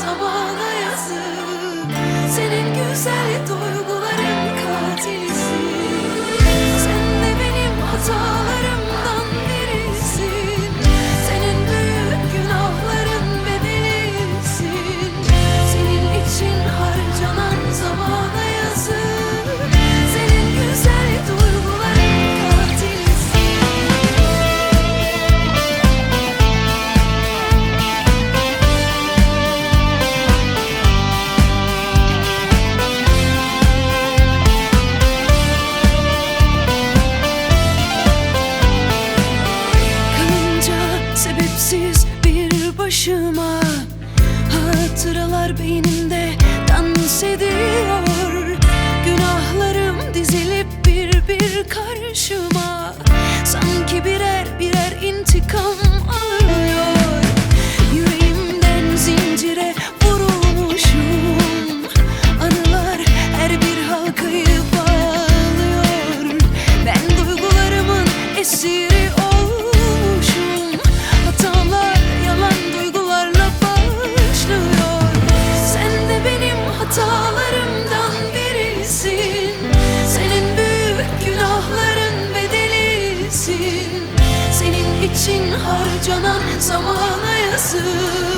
zamana yazık. Senin güzel duyguların katilisin. Sen de benim hatalarımdan birisin. Senin büyük günahların bedelisin. Senin için harcanan zamana yazık. Senin güzel duyguların katilisin. Sebepsiz bir başıma hatıralar beynimde dans ediyor. Günahlarım dizilip bir bir karşıma, sanki birer birer intikam alıyor. Yüreğimden zincire vurulmuşum. Anılar her bir halkayı bağlıyor. Ben duygularımın esiri olmuşum. Hatalar yalan duygularla başlıyor. Sen de benim hatalarımdan birisin. Senin büyük günahların bedelisin. Senin için harcanan zamana yazık.